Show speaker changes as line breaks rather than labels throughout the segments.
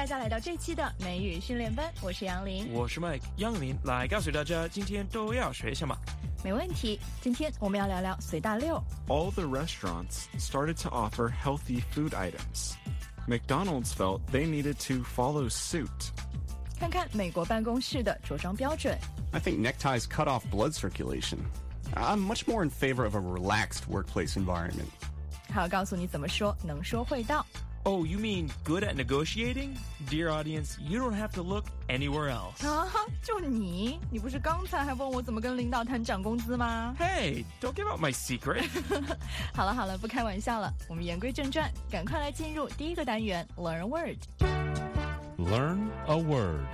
家来到这期的美语训练班，我是杨林，
我是 Mike。杨林来告诉大家，今天都要学什么？
没问题。今天我们要聊聊随大溜。
All the restaurants started to offer healthy food items. McDonald's felt they needed to follow suit.
看看美国办公室的着装标准。
I think neckties cut off blood circulation. I'm much more in favor of a relaxed workplace environment.
还要告诉你怎么说能说会道。
Oh, you mean good at negotiating? Dear audience, you don't have to look anywhere else.
啊，就你不是刚才还问我怎么跟领导谈涨工资吗？
Hey, don't give out my secret.
好了，不开玩笑了，我们言归正传，赶快来进入第一个单元 Learn a Word。
Learn a word.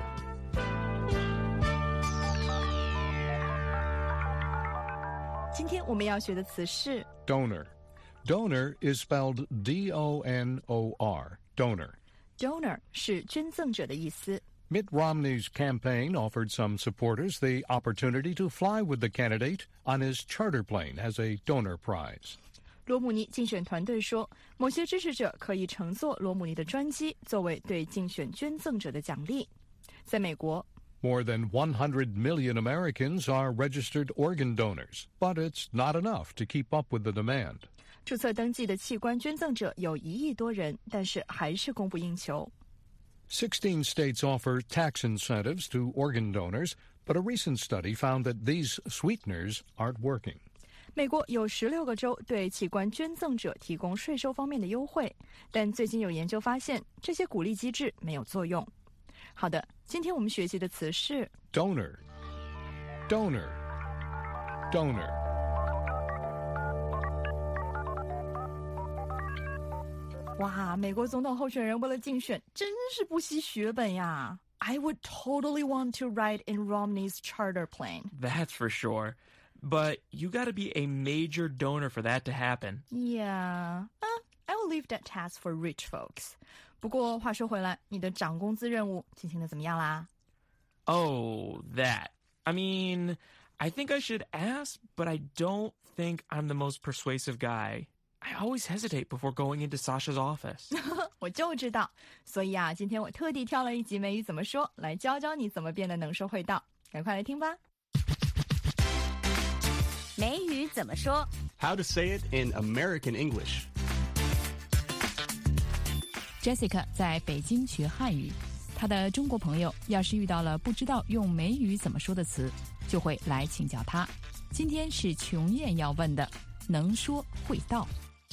今天我们要学的词是
Donor.Donor is spelled D-O-N-O-R, donor.
Donor 是捐赠者的意思。
Mitt Romney's campaign offered some supporters the opportunity to fly with the candidate on his charter plane as a donor prize.
罗姆尼竞选团队说，某些支持者可以乘坐罗姆尼的专机作为对竞选捐赠者的奖励。在美国
More than 100 million Americans are registered organ donors, but it's not enough to keep up with the demand.
注册登记的器官捐赠者有1亿多人，但是还是供不应求。
16 states offer tax incentives to organ donors, but a recent study found that these sweeteners aren't working.
美国有16个州对器官捐赠者提供税收方面的优惠，但最近有研究发现，这些鼓励机制没有作用。好的，今天我们学习的词是
Donor. Donor. Donor.
哇，美国总统候选人为了竞选真是不惜血本呀。I would totally want to ride in Romney's charter plane.
That's for sure. But you gotta be a major donor for that to happen.
Yeah, I will leave that task for rich folks. 不过话说回来，你的涨工资任务进行得怎么样啦？
Oh, that. I mean, I think I should ask, but I don't think I'm the most persuasive guy.I always hesitate before going into Sasha's office.
我就知道，所以啊，今天我特地挑了一集美语怎么说，来教教你怎么变得能说会道。赶快来听吧。
美语怎么说
How to say it in American English.
Jessica 在北京学汉语，她的中国朋友要是遇到了不知道用美语怎么说的词，就会来请教她。今天是琼燕要问的，能说会道。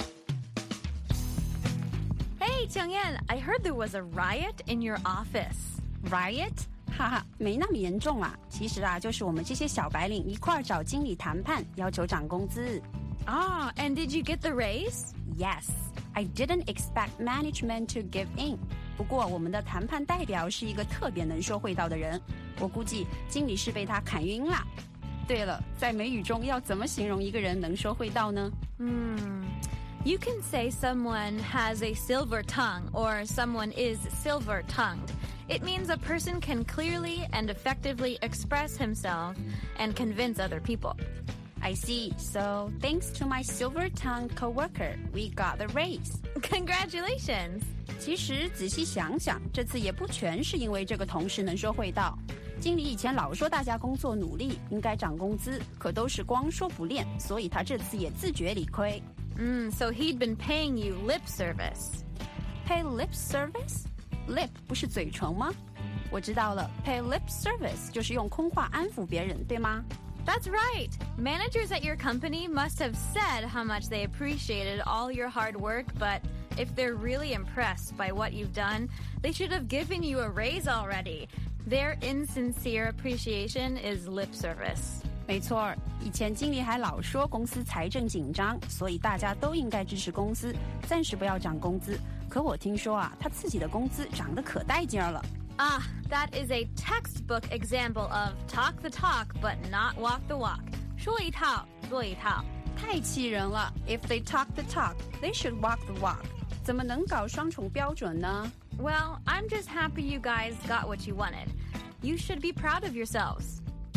Hey, Changyan, I heard there was a riot in your office. Riot?
哈哈，没那么严重啦。其实啊，就是我们这些小白领一块儿找经理谈判，要求涨工资。
Ah, and did you get the raise?
Yes, I didn't expect management to give in. 不过我们的谈判代表是一个特别能说会道的人，我估计经理是被他砍晕啦。对了，在美语中要怎么形容一个人能说会道呢
？You can say someone has a silver tongue or someone is silver-tongued. It means a person can clearly and effectively express himself and convince other people.
I see. So, thanks to my silver-tongued coworker, we got the raise.
Congratulations!
其实仔细想想，这次也不全是因为这个同事能说会道。经理以前老说大家工作努力，应该涨工资，可都是光说不练，所以他这次也自觉理亏。
So he'd been paying you lip service.
Pay lip service? Lip 不是嘴唇吗？我知道了 ，pay lip service 就是用空话安抚别人，对吗？
That's right. Managers at your company must have said how much they appreciated all your hard work, but if they're really impressed by what you've done, they should have given you a raise already. Their insincere appreciation is lip service.
没错，以前经理还老说公司财政紧张，所以大家都应该支持公司，暂时不要涨工资。可我听说啊，他自己的工资涨得可带劲儿了。
Ah, that is a textbook example of talk the talk but not walk the walk. 说一套做一套，
太气人了。If they talk the talk, they should walk the walk. 怎么能搞双重标准呢？
Well, I'm just happy you guys got what you wanted. You should be proud of yourselves.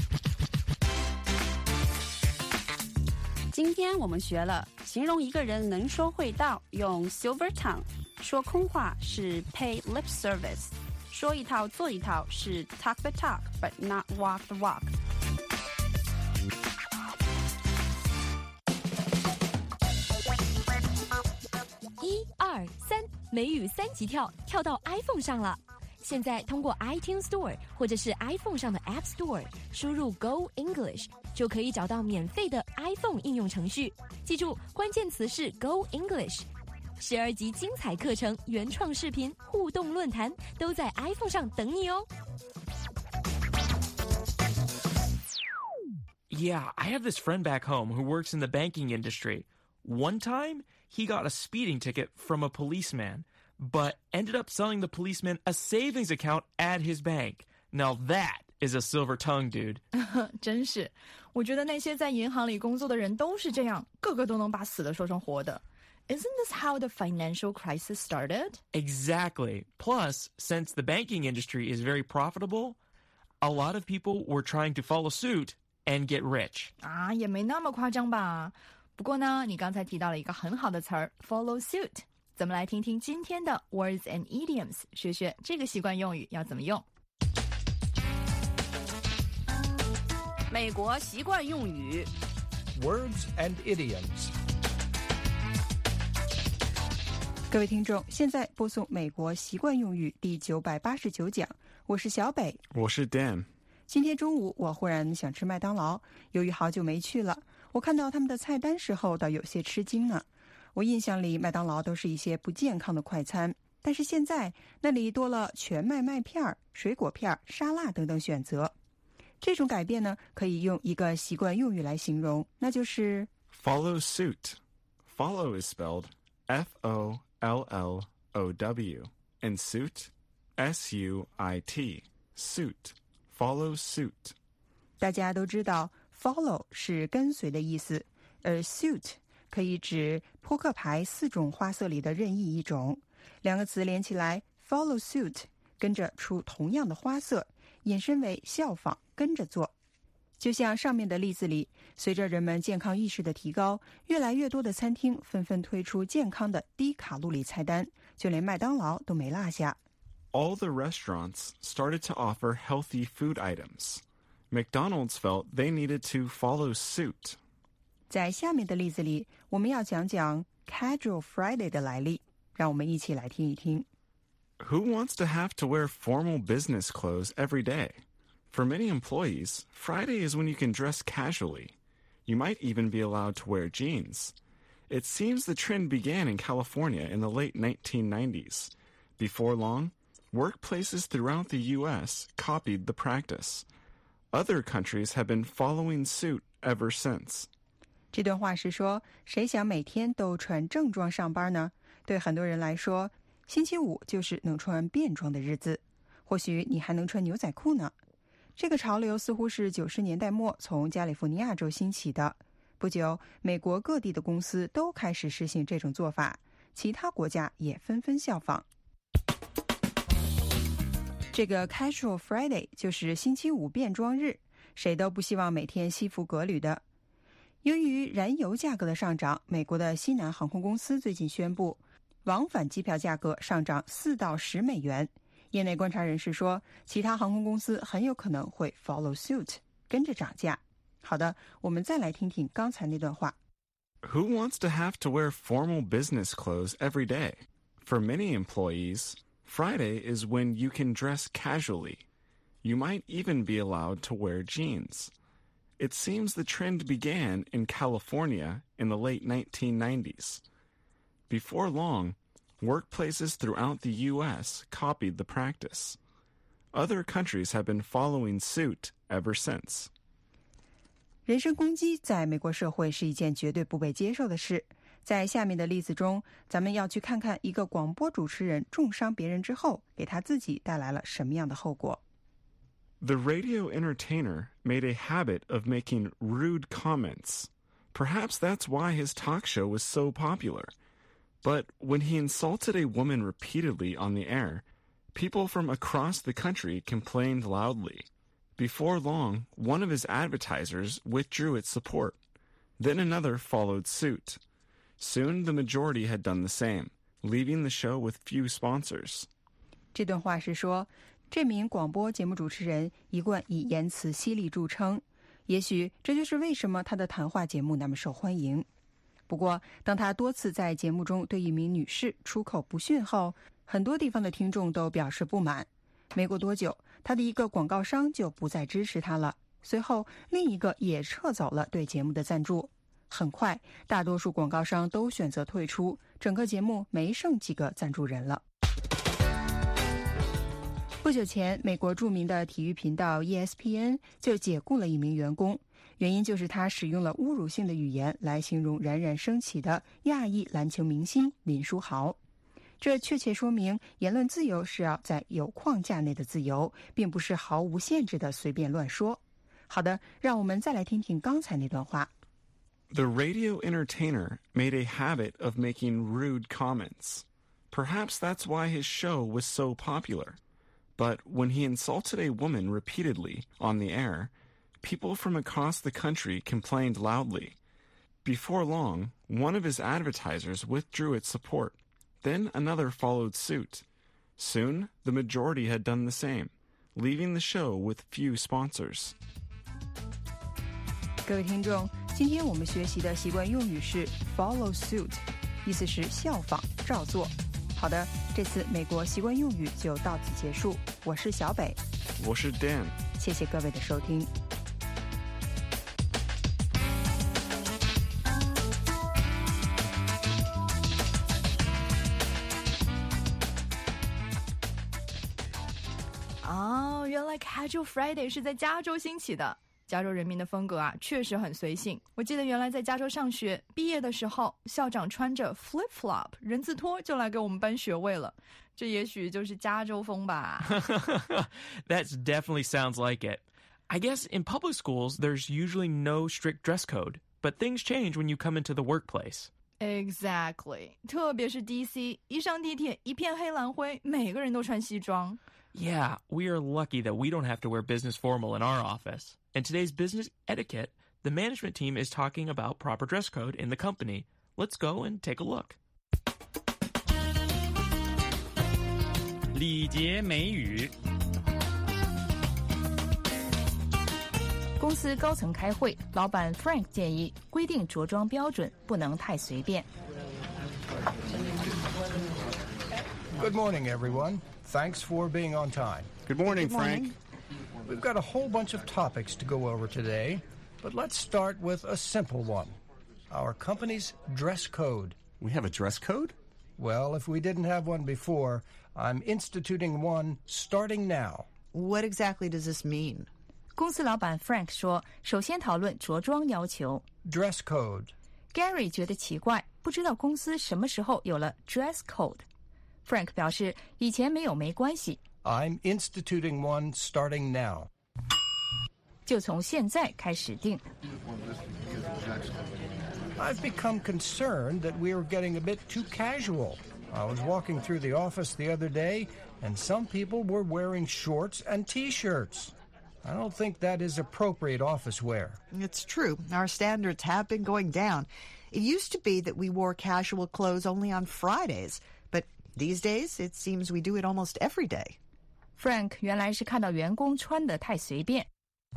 今天我们学了形容一个人能说会道，用 silver tongue， 说空话是 pay lip service， 说一套做一套是 talk the talk, but not walk the walk。
1、2、3，美语3级跳，跳到 iPhone 上了。现在通过 iTunes Store 或者是 iPhone 上的 App Store 输入 Go English， 就可以找到免费的 iPhone 应用程序。记住，关键词是 Go English。12集精彩课程、原创视频、互动论坛都在 iPhone 上等你哦。
Yeah, I have this friend back home who works in the banking industry. One time, he got a speeding ticket from a policeman, but ended up selling the policeman a savings account at his bank. Now that is a silver tongue, dude.
真是，我觉得那些在银行里工作的人都是这样，个个都能把死的说成活的。Isn't this how the financial crisis started?
Exactly. Plus, since the banking industry is very profitable, a lot of people were trying to follow suit and get rich.
啊，也没那么夸张吧。不过呢，你刚才提到了一个很好的词儿 follow suit。咱们来听听今天的 words and idioms， 学学这个习惯用语要怎么用。
美国习惯用语
Words and idioms。
各位听众，现在播送美国习惯用语第989讲，我是小北，
我是 Dan。
今天中午我忽然想吃麦当劳，由于好久没去了，我看到他们的菜单时候倒有些吃惊呢。我印象里麦当劳都是一些不健康的快餐，但是现在那里多了全麦麦片、水果片、沙拉等等选择。这种改变呢，可以用一个习惯用语来形容，那就是
follow suit. Follow is spelled F-O-L-L-O-W, and suit, S-U-I-T, suit, follow suit.
大家都知道 follow 是跟随的意思，而 suit 可以指扑克牌4种花色里的任意一种。两个词连起来 follow suit， 跟着出同样的花色，引申为效仿，跟着做。就像上面的例子里，随着人们健康意识的提高，越来越多的餐厅纷纷推出健康的低卡路里菜单，就连麦当劳都没落下。
All the restaurants started to offer healthy food items. McDonald's felt they needed to follow suit.
在下面的例子里，我们要讲讲 Casual Friday 的来历，让我们一起来听一听。
Who wants to have to wear formal business clothes every day? For many employees, Friday is when you can dress casually. You might even be allowed to wear jeans. It seems the trend began in California in the late 1990s. Before long, workplaces throughout the U.S. copied the practice. Other countries have been following suit ever since.
这段话是说，谁想每天都穿正装上班呢？对很多人来说，星期五就是能穿便装的日子。或许你还能穿牛仔裤呢。这个潮流似乎是90年代末从加利福尼亚州兴起的。不久，美国各地的公司都开始实行这种做法，其他国家也纷纷效仿。这个 Casual Friday 就是星期五便装日，谁都不希望每天西服革履的。由于燃油价格的上涨，美国的西南航空公司最近宣布，往返机票价格上涨4到10美元。业内观察人士说，其他航空公司很有可能会 follow suit， 跟着涨价。好的，我们再来听听刚才那段话。
Who wants to have to wear formal business clothes every day? For many employees, Friday is when you can dress casually. You might even be allowed to wear jeans. It seems the trend began in California in the late 1990s. Before long, workplaces throughout the U.S. copied the practice. Other countries have been following suit ever since.
人身攻击在美国社会是一件绝对不被接受的事。在下面的例子中，咱们要去看看一个广播主持人重伤别人之后，给他自己带来了什么样的后果。
The radio entertainer made a habit of making rude comments. Perhaps that's why his talk show was so popular. But when he insulted a woman repeatedly on the air, people from across the country complained loudly. Before long, one of his advertisers withdrew its support. Then another followed suit. Soon the majority had done the same, leaving the show with few sponsors.
这段话是说，这名广播节目主持人一贯以言辞犀利著称，也许这就是为什么他的谈话节目那么受欢迎。不过，当他多次在节目中对一名女士出口不逊后，很多地方的听众都表示不满。没过多久，他的一个广告商就不再支持他了，随后另一个也撤走了对节目的赞助。很快，大多数广告商都选择退出，整个节目没剩几个赞助人了。不久前，美国著名的体育频道 ESPN 就解雇了一名员工，原因就是他使用了侮辱性的语言来形容冉冉升起的亚裔篮球明星林书豪。这确切说明，言论自由是要在有框架内的自由，并不是毫无限制的随便乱说。好的，让我们再来听听刚才那段话。
The radio entertainer made a habit of making rude comments. Perhaps that's why his show was so popular. But when he insulted a woman repeatedly on the air, people from across the country complained loudly. Before long, one of his advertisers withdrew its support. Then another followed suit. Soon, the majority had done the same, leaving the show with few sponsors.
各位听众，今天我们学习的习惯用语是 follow suit， 意思是效仿、照做。好的，这次美国习惯用语就到此结束。我是小北，
我是 Dan，
谢谢各位的收听。
哦，原来 Casual Friday 是在加州兴起的。加州人民的风格啊，确实很随性。我记得原来在加州上学，毕业的时候，校长穿着 flip flop 人字拖就来给我们颁学位了。这也许就是加州风吧。
That definitely sounds like it. I guess in public schools, there's usually no strict dress code, but things change when you come into the workplace.
Exactly. 特别是 DC， 一上地铁一片黑蓝灰，每个人都穿西装。
Yeah, we are lucky that we don't have to wear business formal in our office. In today's business etiquette, the management team is talking about proper dress code in the company. Let's go and take a look.
礼节美语。
公司高层开会，老板 Frank 建议规定着装标准不能太随便。
Good morning, everyone. Thanks for being on time.
Good morning, Frank.
We've got a whole bunch of topics to go over today, but let's start with a simple one. Our company's dress code.
We have a dress code?
Well, if we didn't have one before, I'm instituting one starting now.
What exactly does this mean?
公司老板 Frank 说，首先讨论着装要求。
Dress code.
Gary 觉得奇怪，不知道公司什么时候有了 dress code。Frank 表示，以前没有没关系。
I'm instituting one starting now.
就从现在开始定。
I've become concerned that we are getting a bit too casual. I was walking through the office the other day, and some people were wearing shorts and T-shirts. I don't think that is appropriate office wear.
It's true. Our standards have been going down. It used to be that we wore casual clothes only on Fridays, but these days it seems we do it almost every day.
Frank 原来是看到员工穿得太随便。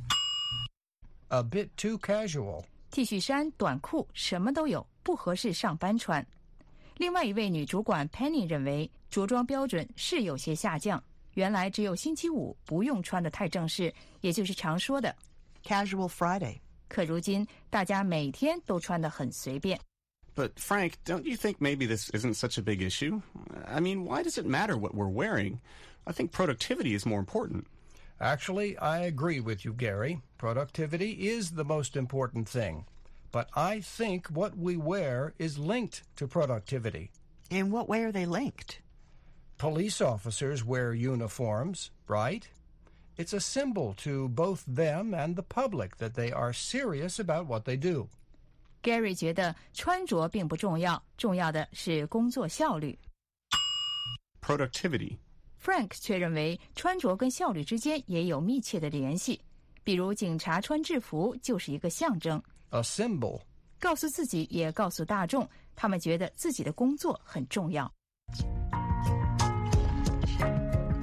A bit too casual.
T 恤衫、短裤什么都有，不合适上班穿。另外一位女主管 Penny 认为，着装标准是有些下降。原来只有星期五不用穿得太正式，也就是常说的
Casual Friday.
可如今大家每天都穿得很随便。
But Frank, don't you think maybe this isn't such a big issue? I mean, why does it matter what we're wearing? I think productivity is more important.
Actually, I agree with you, Gary. Productivity is the most important thing. But I think what we wear is linked to productivity.
In what way are they linked?
Police officers wear uniforms, right? It's a symbol to both them and the public that they are serious about what they do.
Gary 觉得穿着并不重要，重要的是工作效率。
Productivity.
Frank 却认为穿着跟效率之间也有密切的联系，比如警察穿制服就是一个象征
，a symbol，
告诉自己也告诉大众，他们觉得自己的工作很重要。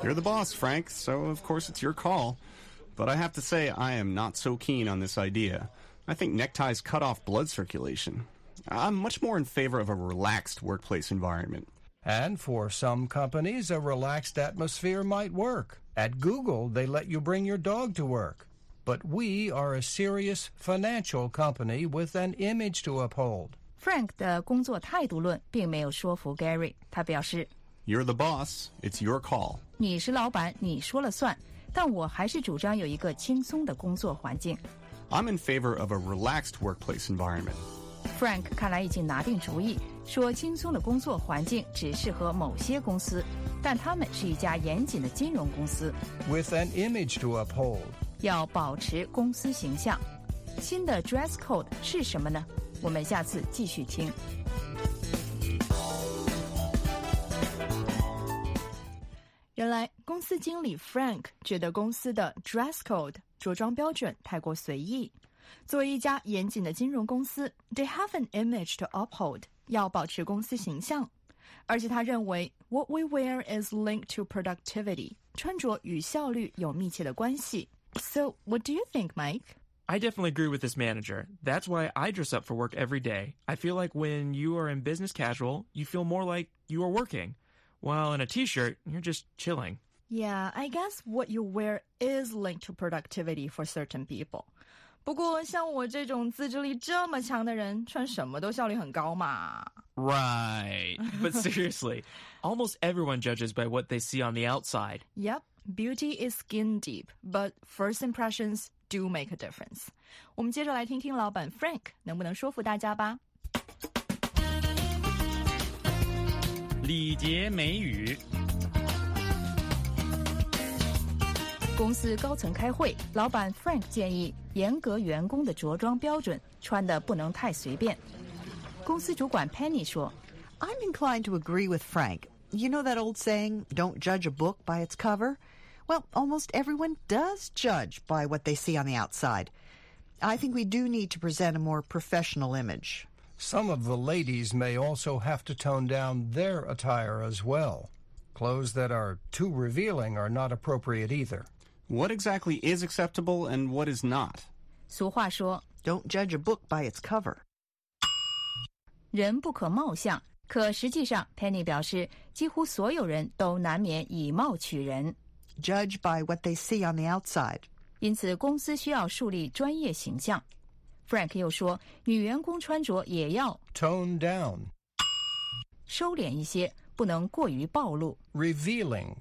You're the boss, Frank, so of course it's your call. But I have to say, I am not so keen on this idea. I think neckties cut off blood circulation. I'm much more in favor of a relaxed workplace environment.
And for some companies, a relaxed atmosphere might work. At Google, they let you bring your dog to work. But we are a serious financial company with an image to uphold.
Frank 的工作态度论并没有说服 Gary， 他表示
You're the boss, it's your call.
你是老板，你说了算，但我还是主张有一个轻松的工作环境。
I'm in favor of a relaxed workplace environment.
Frank 看来已经拿定主意，说轻松的工作环境只适合某些公司，但他们是一家严谨的金融公司。
With an image to uphold.
要保持公司形象。新的 dress code 是什么呢？我们下次继续听。原来公司经理 Frank 觉得公司的 dress code 着装标准太过随意。作为一家严谨的金融公司 ，they have an image to uphold， 要保持公司形象。而且他认为 what we wear is linked to productivity， 穿着与效率有密切的关系。So, what do you think, Mike?
I definitely agree with this manager. That's why I dress up for work every day. I feel like when you are in business casual, you feel more like you are working. While in a t-shirt, you're just chilling.
Yeah, I guess what you wear is linked to productivity for certain people. 不过像我这种自制力这么强的人，穿什么都效率很高嘛。
Right. But seriously, almost everyone judges by what they see on the outside.
Yep, beauty is skin deep, but first impressions do make a difference. 我们接着来听听老板 Frank 能不能说服大家吧。
礼节美语。
公司高层开会，老板 Frank 建议严格员工的着装标准，穿得不能太随便。公司主管 Penny 说
I'm inclined to agree with Frank. You know that old saying, don't judge a book by its cover? Well, almost everyone does judge by what they see on the outside. I think we do need to present a more professional image.
Some of the ladies may also have to tone down their attire as well. Clothes that are too revealing are not appropriate either.
What exactly is acceptable and what is not?
俗话说
Don't judge a book by its cover.
人不可貌相，可实际上 Penny 表示几乎所有人都难免以貌取人。
Judge by what they see on the outside.
因此公司需要树立专业形象。Frank 又说女员工穿着也要
Tone down.
收敛一些，不能过于暴露。
Revealing.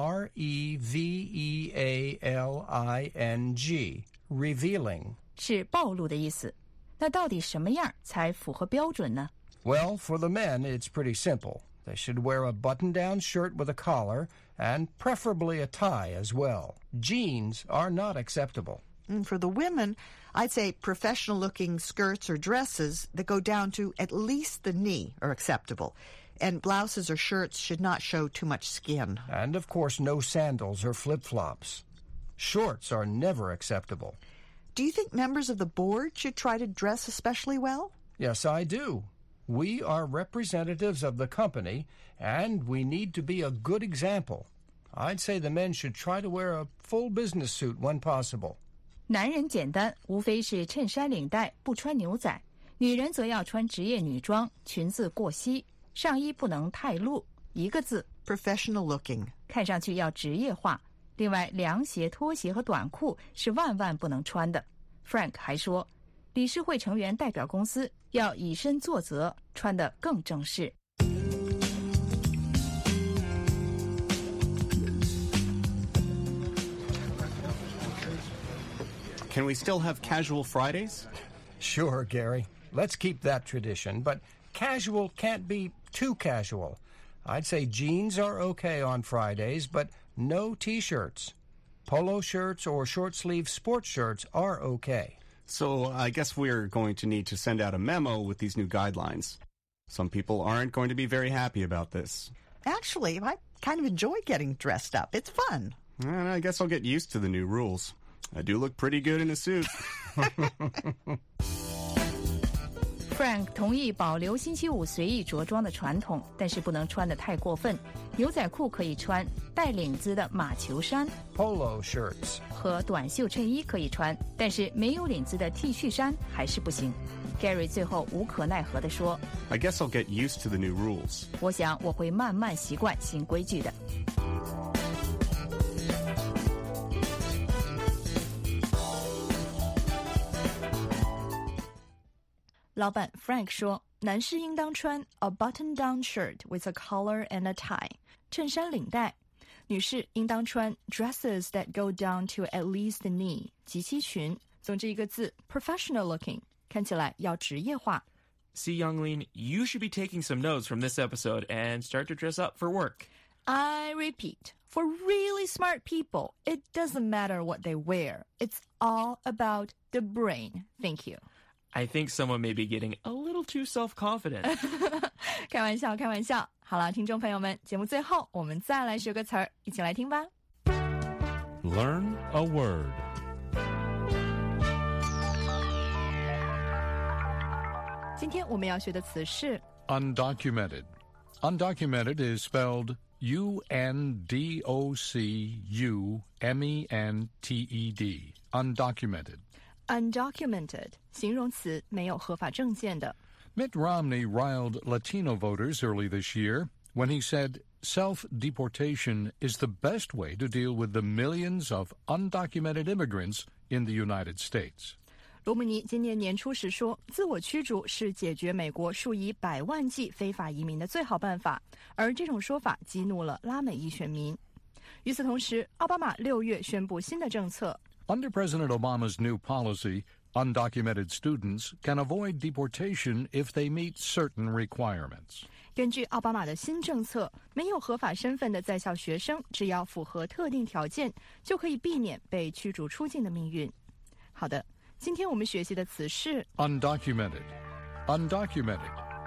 R-E-V-E-A-L-I-N-G. Revealing.
是暴露的意思。那到底什么样才符合标准呢？
Well, for the men, it's pretty simple. They should wear a button-down shirt with a collar and preferably a tie as well. Jeans are not acceptable.
And for the women, I'd say professional-looking skirts or dresses that go down to at least the knee are acceptable. And blouses or shirts should not show too much skin.
And, of course, no sandals or flip-flops. Shorts are never acceptable.
Do you think members of the board should try to dress especially well?
Yes, I do. We are representatives of the company, and we need to be a good example. I'd say the men should try to wear a full business suit when possible.
男人简单，无非是衬衫领带，不穿牛仔；女人则要穿职业女装，裙子过膝，上衣不能太露，一个字
professional looking，
看上去要职业化。另外，凉鞋、拖鞋和短裤是万万不能穿的。Frank 还说，理事会成员代表公司要以身作则，穿得更正式。
Can we still have casual Fridays?
Sure, Gary. Let's keep that tradition, but casual can't be too casual. I'd say jeans are okay on Fridays, but no T-shirts. Polo shirts or short-sleeve sports shirts are okay.
So I guess we're going to need to send out a memo with these new guidelines. Some people aren't going to be very happy about this.
Actually, I kind of enjoy getting dressed up. It's fun.
And I guess I'll get used to the new rules. I do look pretty good in a suit.
Frank 同意保留星期五随意着装的传统，但是不能穿得太过分。牛仔裤可以穿，带领子的马球衫
Polo shirts
和短袖衬衣可以穿，但是没有领子的 T 恤衫还是不行。Gary 最后无可奈何地说
I guess I'll get used to the new rules.
我想我会慢慢习惯新规矩的。
老板 Frank 说，男士应当穿 a button-down shirt with a collar and a tie， 衬衫领带；女士应当穿 dresses that go down to at least the knee， 及膝裙。总之一个字 professional looking， 看起来要职业化。
See, Youngling, you should be taking some notes from this episode and start to dress up for work.
I repeat, for really smart people, it doesn't matter what they wear. It's all about the brain. Thank you.I
think someone may be getting a little too self-confident.
开玩笑，开玩笑。好了，听众朋友们，节目最后我们再来学个词儿，一起来听吧。
Learn a word.
今天我们要学的词是
Undocumented. Undocumented is spelled U-N-D-O-C-U-M-E-N-T-E-D.
Undocumented.Undocumented 形容词，没有合法证件的。
Mitt Romney riled Latino voters early this year when he said self-deportation is the best way to deal with the millions of undocumented immigrants in the United States.
罗姆尼今年年初时说，自我驱逐是解决美国数以百万计非法移民的最好办法，而这种说法激怒了拉美裔选民。与此同时，奥巴马6月宣布新的政策。
Under President Obama's new policy, undocumented students can avoid deportation if they meet certain requirements.
根据奥巴马的新政策，没有合法身份的在校学生，只要符合特定条件，就可以避免被驱逐出境的命运。好的，今天我们学习的词是
Undocumented. Undocumented.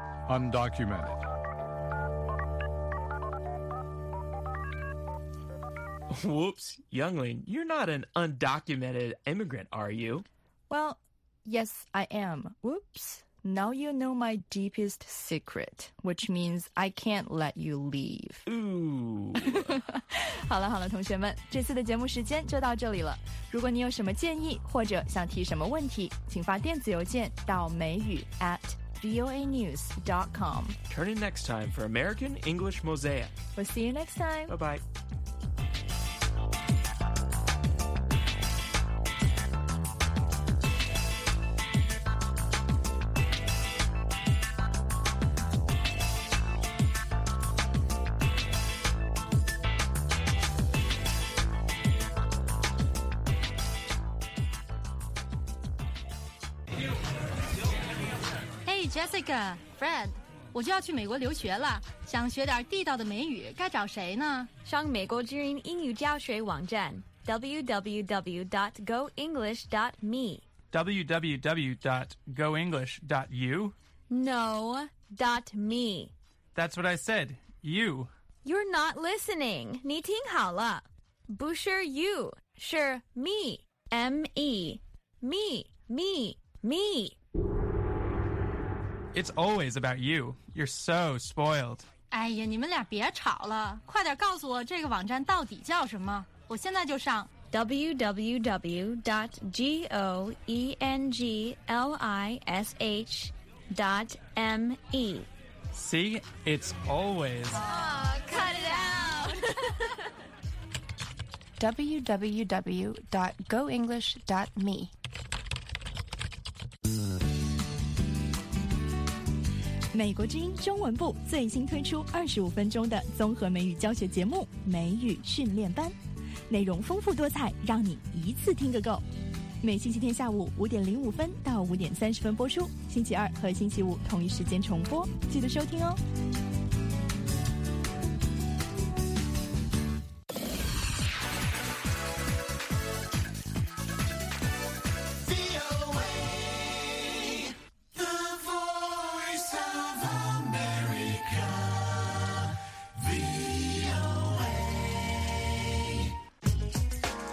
Undocumented.Whoops, Youngling, you're not an undocumented immigrant, are you?
Well, yes, I am. Whoops. Now you know my deepest secret, which means I can't let you leave.
Ooh.
好了，同学们，这次的节目时间就到这里了。如果你有什么建议或者想提什么问题，请发电子邮件到美语@voanews.com.
Turn in next time for American English Mosaic.
We'll see you next time.
Bye-bye.
Jessica, Fred, 我就要去美国留学了，想学点地道的美语，该找谁呢？
上美国之音英语教学网站 www.goenglish.me
www.goenglish.u
No, .me
That's what I said, you
You're not listening 你听好了不是 you 是 me M-E Me
It's always about you. You're so spoiled.
哎呀，你们俩别吵了，快点告诉我这个网站到底叫什么，我现在就上。
www.goenglish.me
See? It's always.
Oh, cut it out.
www.goenglish.me
美国之音中文部最新推出25分钟的综合美语教学节目美语训练班，内容丰富多彩，让你一次听个够。每星期天下午5点05分到5点30分播出，星期二和星期五同一时间重播，记得收听哦。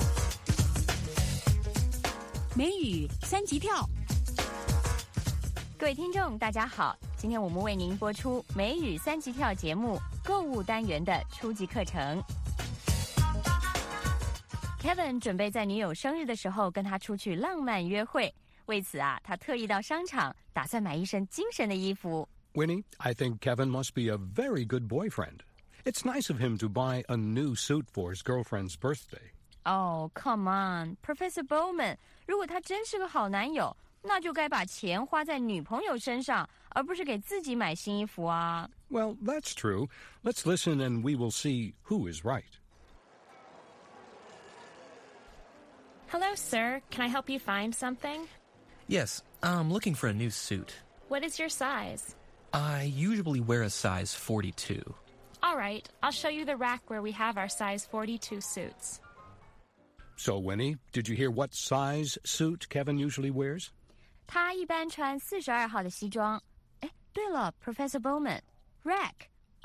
美语3级跳
各位听众，大家好！今天我们为您播出美语3级跳节目购物单元的初级课程。Kevin 准备在女友生日的时候跟她出去浪漫约会，为此啊，他特意到商场，打算买一身精神的衣服。
Winnie, I think Kevin must be a very good boyfriend. It's nice of him to buy a new suit for his girlfriend's birthday.
Oh, come on, Professor Bowman. 如果他真是个好男友，那就该把钱花在女朋友身上，而不是给自己买新衣服啊。
Well, that's true. Let's listen and we will see who is right.
Hello, sir. Can I help you find something?
Yes, I'm looking for a new suit.
What is your size?
I usually wear a size 42.
All right, I'll show you the rack where we have our size 42 suits.
So, Winnie, did you hear what size suit Kevin usually wears?
他一般穿42号的西装。哎，对了 ，Professor Bowman， rack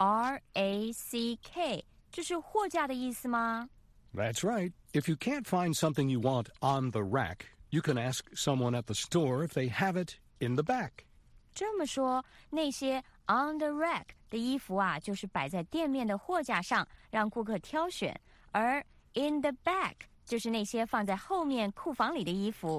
R-A-C-K， 这是货架的意思吗？
That's right. If you can't find something you want on the rack, you can ask someone at the store if they have it in the back.
这么说，那些 on the rack 的衣服啊，就是摆在店面的货架上，让顾客挑选；而 in the back 就是那些放在后面库房里的衣服。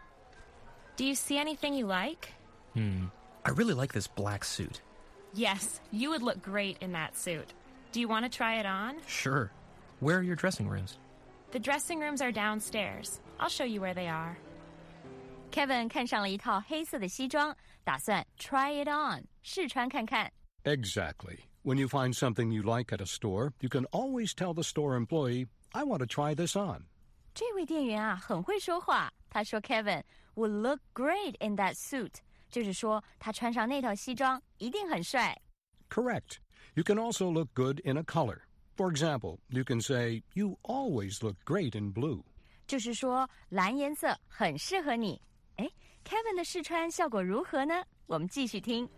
Do you see anything you like?
I really like this black suit.
Yes, you would look great in that suit. Do you want to try it on?
Sure. Where are your dressing rooms?
The dressing rooms are downstairs. I'll show you where they are.
Kevin 看上了一套黑色的西装，打算 try it on 试穿看看。
Exactly. When you find something you like at a store, you can always tell the store employee, I want to try this on.
这位店员啊，很会说话。他说 Kevin would look great in that suit， 就是说他穿上那套西装一定很帅。
Correct. You can also look good in a color. For example, you can say, you always look great in blue.
就是说蓝颜色很适合你。哎 ，Kevin 的试穿效果如何呢？我们继续听。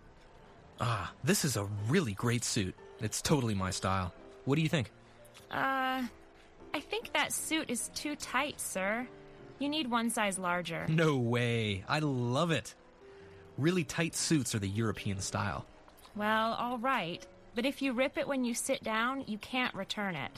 This is a really great suit. It's totally my style. What do you think?
I think that suit is too tight, sir. You need one size larger.
No way. I love it. Really tight suits are the European style.
Well, all right. But if you rip it when you sit down, you can't return it.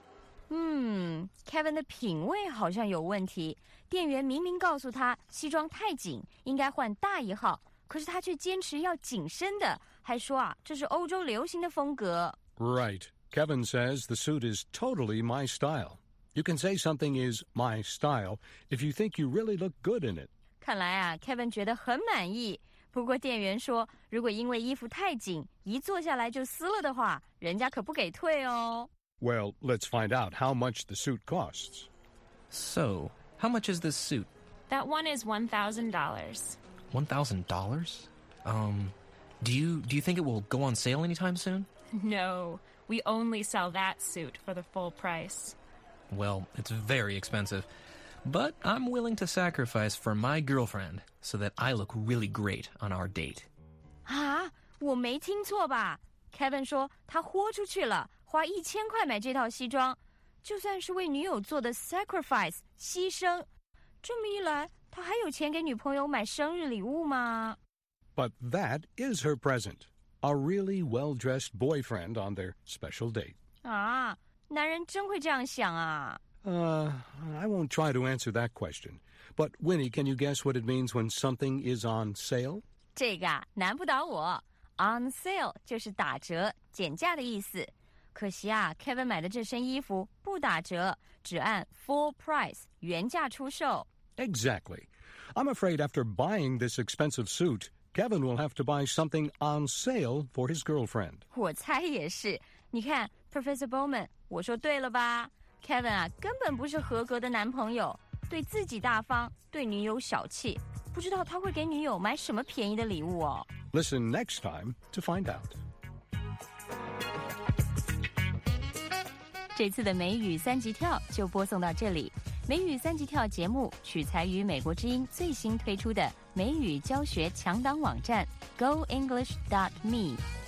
Kevin 的品味好像有问题。店员明明告诉他西装太紧，应该换大一号，可是他却坚持要紧身的，还说啊，这是欧洲流行的风格。
Right. Kevin says the suit is totally my style. You can say something is my style if you think you really look good in it.
看来啊 ，Kevin 觉得很满意。不过店员说，如果因为衣服太紧，一坐下来就撕了的话，人家可不给退哦。
Well, let's find out how much the suit costs.
So, how much is this suit?
That one is $1,000.
$1,000? Do you think it will go on sale anytime soon?
No, we only sell that suit for the full price.
Well, it's very expensive. But I'm willing to sacrifice for my girlfriend so that I look really great on our date.
啊，我没听错吧 ？Kevin 说他豁出去了，花1000块买这套西装，就算是为女友做的 sacrifice 牺牲。这么一来，他还有钱给女朋友买生日礼物吗？
But that is her present. A really well-dressed boyfriend on their special date.
啊，男人真会这样想啊。
I won't try to answer that question. But, Winnie, can you guess what it means when something is on sale?
这个啊，难不倒我。On sale 就是打折、减价的意思。可惜啊 ，Kevin 买的这身衣服不打折，只按 full price 原价出售。
Exactly. I'm afraid after buying this expensive suit, Kevin will have to buy something on sale for his girlfriend.
我猜也是。你看 ，Professor Bowman， 我说对了吧？ Kevin 啊，根本不是合格的男朋友，对自己大方，对女友小气，不知道他会给女友买什么便宜的礼物哦。
Listen next time to find out.
这次的美语3级跳就播送到这里。美语3级跳节目取材于美国之音最新推出的美语教学强档网站 GoEnglish.me。